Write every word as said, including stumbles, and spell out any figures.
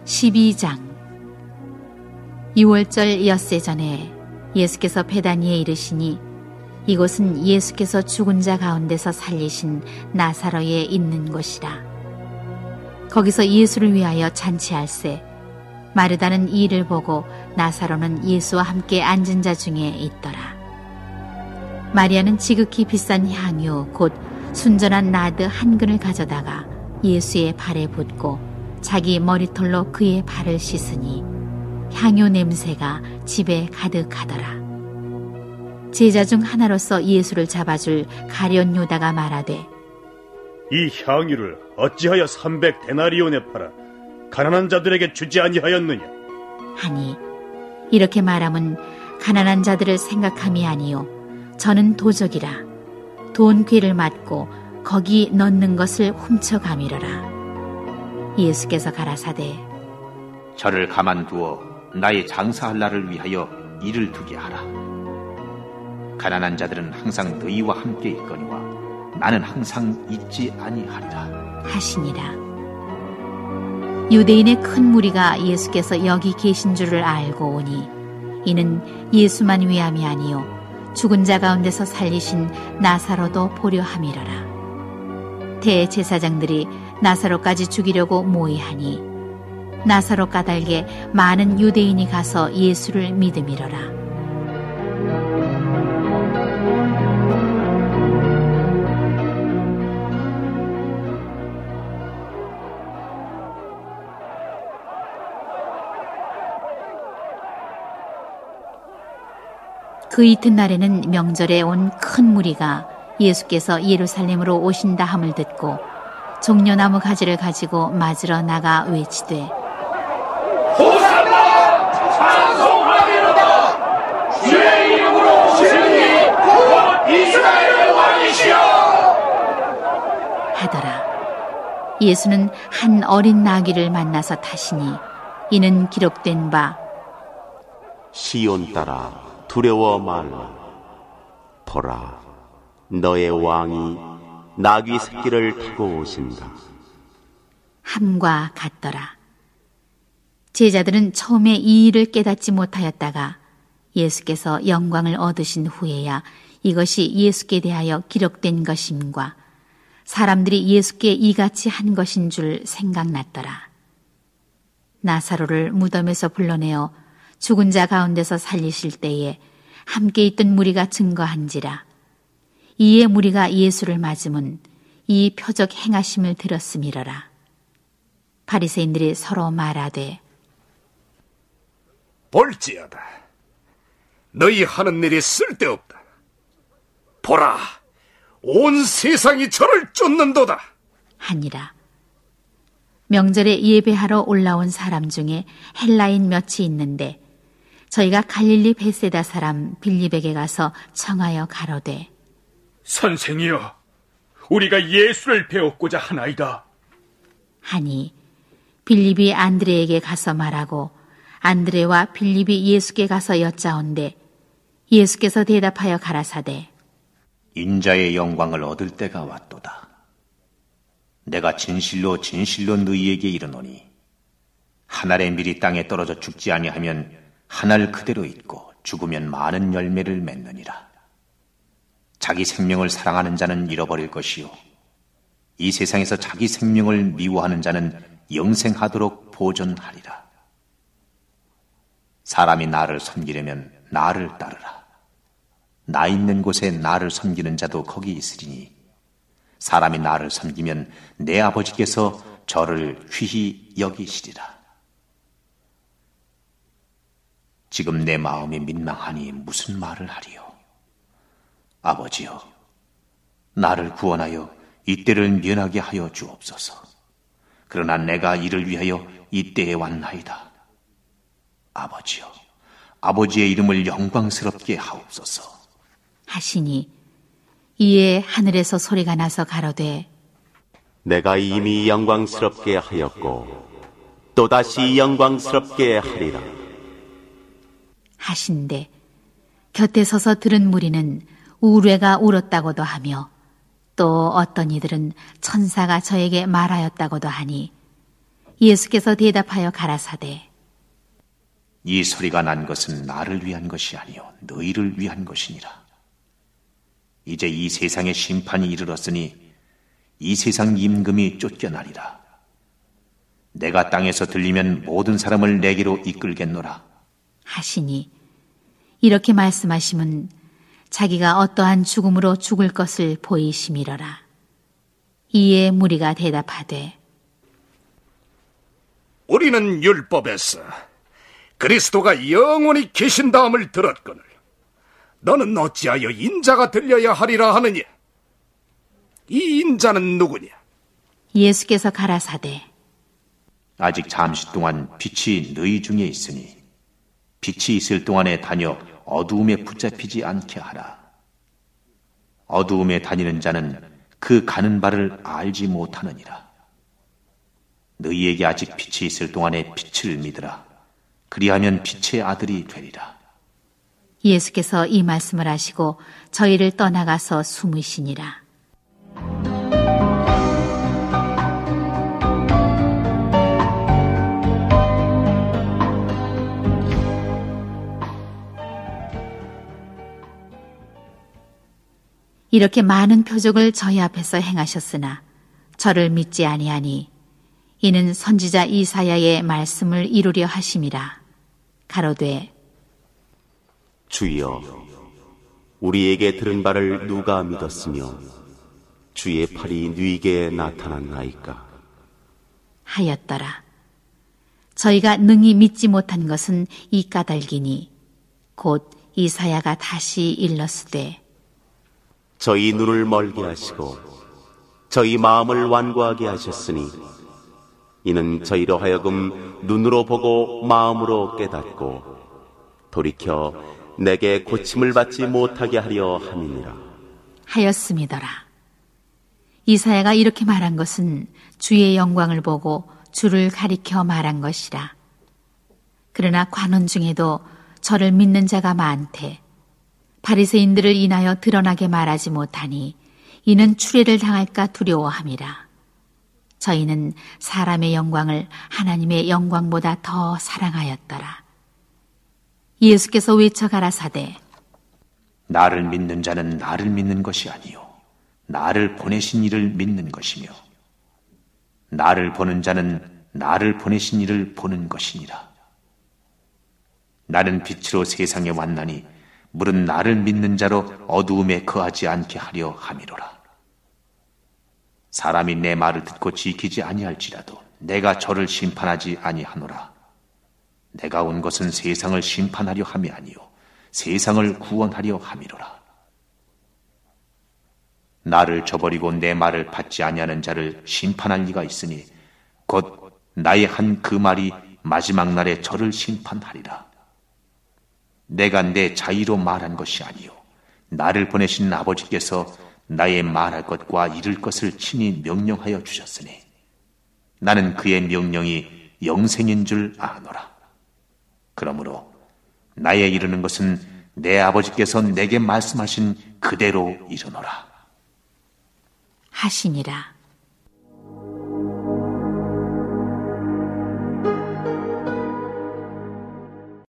십이 장. 유월절 엿새 전에 예수께서 베다니에 이르시니 이곳은 예수께서 죽은 자 가운데서 살리신 나사로에 있는 곳이라. 거기서 예수를 위하여 잔치할세 마르다는 이 일을 보고 나사로는 예수와 함께 앉은 자 중에 있더라. 마리아는 지극히 비싼 향유 곧 순전한 나드 한 근을 가져다가 예수의 발에 붓고 자기 머리털로 그의 발을 씻으니 향유 냄새가 집에 가득하더라. 제자 중 하나로서 예수를 잡아줄 가룟 유다가 말하되 이 향유를 어찌하여 삼백 데나리온에 팔아 가난한 자들에게 주지 아니하였느냐 하니 이렇게 말함은 가난한 자들을 생각함이 아니요 저는 도적이라 돈 궤를 맞고 거기 넣는 것을 훔쳐가미러라. 예수께서 가라사대 저를 가만두어 나의 장사할 날을 위하여 일을 두게 하라. 가난한 자들은 항상 너희와 함께 있거니와 나는 항상 있지 아니하리라 하시니라. 유대인의 큰 무리가 예수께서 여기 계신 줄을 알고 오니 이는 예수만 위함이 아니요 죽은 자 가운데서 살리신 나사로도 보려 함이러라. 대제사장들이 나사로까지 죽이려고 모의하니 나사로 까닭에 많은 유대인이 가서 예수를 믿음이러라. 그 이튿날에는 명절에 온 큰 무리가 예수께서 예루살렘으로 오신다 함을 듣고 종려나무 가지를 가지고 맞으러 나가 외치되 호산나 찬송하리로다 주의 이름으로 오시니 곧 이스라엘의 왕이시여 하더라. 예수는 한 어린 나귀를 만나서 타시니 이는 기록된 바 시온 딸아 두려워 말라. 보라 너의 왕이 나귀 새끼를 타고 오신다 함과 같더라. 제자들은 처음에 이 일을 깨닫지 못하였다가 예수께서 영광을 얻으신 후에야 이것이 예수께 대하여 기록된 것임과 사람들이 예수께 이같이 한 것인 줄 생각났더라. 나사로를 무덤에서 불러내어 죽은 자 가운데서 살리실 때에 함께 있던 무리가 증거한지라. 이에 무리가 예수를 맞음은 이 표적 행하심을 들었음이러라. 바리새인들이 서로 말하되 볼지어다 너희 하는 일이 쓸데없다. 보라 온 세상이 저를 쫓는도다 하니라. 명절에 예배하러 올라온 사람 중에 헬라인 몇이 있는데 저희가 갈릴리 베세다 사람 빌립에게 가서 청하여 가로되 선생이여 우리가 예수를 배웠고자 하나이다 하니 빌립이 안드레에게 가서 말하고 안드레와 빌립이 예수께 가서 여짜온대 예수께서 대답하여 가라사대 인자의 영광을 얻을 때가 왔도다. 내가 진실로 진실로 너희에게 이르노니 한 알의 밀이 땅에 떨어져 죽지 아니하면 한 알 그대로 있고 죽으면 많은 열매를 맺느니라. 자기 생명을 사랑하는 자는 잃어버릴 것이요 이 세상에서 자기 생명을 미워하는 자는 영생하도록 보존하리라. 사람이 나를 섬기려면 나를 따르라. 나 있는 곳에 나를 섬기는 자도 거기 있으리니 사람이 나를 섬기면 내 아버지께서 저를 휘히 여기시리라. 지금 내 마음이 민망하니 무슨 말을 하리요? 아버지여, 나를 구원하여 이때를 면하게 하여 주옵소서. 그러나 내가 이를 위하여 이때에 왔나이다. 아버지여, 아버지의 이름을 영광스럽게 하옵소서. 하시니 이에 하늘에서 소리가 나서 가로되 내가 이미 영광스럽게 하였고 또다시 영광스럽게 하리라 하신대 곁에 서서 들은 무리는 우레가 울었다고도 하며 또 어떤 이들은 천사가 저에게 말하였다고도 하니 예수께서 대답하여 가라사대 이 소리가 난 것은 나를 위한 것이 아니요 너희를 위한 것이니라. 이제 이 세상의 심판이 이르렀으니 이 세상 임금이 쫓겨나리라. 내가 땅에서 들리면 모든 사람을 내게로 이끌겠노라 하시니 이렇게 말씀하심은 자기가 어떠한 죽음으로 죽을 것을 보이심이러라. 이에 무리가 대답하되 우리는 율법에서 그리스도가 영원히 계신다함을 들었거늘 너는 어찌하여 인자가 들려야 하리라 하느냐? 이 인자는 누구냐? 예수께서 가라사대 아직 잠시 동안 빛이 너희 중에 있으니 빛이 있을 동안에 다녀 어두움에 붙잡히지 않게 하라. 어두움에 다니는 자는 그 가는 바를 알지 못하느니라. 너희에게 아직 빛이 있을 동안에 빛을 믿으라. 그리하면 빛의 아들이 되리라. 예수께서 이 말씀을 하시고 저희를 떠나가서 숨으시니라. 이렇게 많은 표적을 저희 앞에서 행하셨으나 저를 믿지 아니하니 이는 선지자 이사야의 말씀을 이루려 하심이라. 가로되 주여, 우리에게 들은 바를 누가 믿었으며 주의 팔이 누이게 나타났나이까? 하였더라. 저희가 능히 믿지 못한 것은 이 까닭이니 곧 이사야가 다시 일렀으되 저희 눈을 멀게 하시고 저희 마음을 완고하게 하셨으니 이는 저희로 하여금 눈으로 보고 마음으로 깨닫고 돌이켜 내게 고침을 받지 못하게 하려 함이니라. 하였음이더라. 이사야가 이렇게 말한 것은 주의 영광을 보고 주를 가리켜 말한 것이라. 그러나 관원 중에도 저를 믿는 자가 많되 바리새인들을 인하여 드러나게 말하지 못하니 이는 추례를 당할까 두려워함이라. 저희는 사람의 영광을 하나님의 영광보다 더 사랑하였더라. 예수께서 외쳐 가라사대 나를 믿는 자는 나를 믿는 것이 아니요 나를 보내신 이를 믿는 것이며 나를 보는 자는 나를 보내신 이를 보는 것이니라. 나는 빛으로 세상에 왔나니 물은 나를 믿는 자로 어두움에 거하지 않게 하려 함이로라. 사람이 내 말을 듣고 지키지 아니할지라도 내가 저를 심판하지 아니하노라. 내가 온 것은 세상을 심판하려 함이 아니요 세상을 구원하려 함이로라. 나를 저버리고 내 말을 받지 아니하는 자를 심판할 리가 있으니 곧 나의 한 그 말이 마지막 날에 저를 심판하리라. 내가 내 자의로 말한 것이 아니요 나를 보내신 아버지께서 나의 말할 것과 이룰 것을 친히 명령하여 주셨으니 나는 그의 명령이 영생인 줄 아노라. 그러므로 나의 이르는 것은 내 아버지께서 내게 말씀하신 그대로 이르노라 하시니라.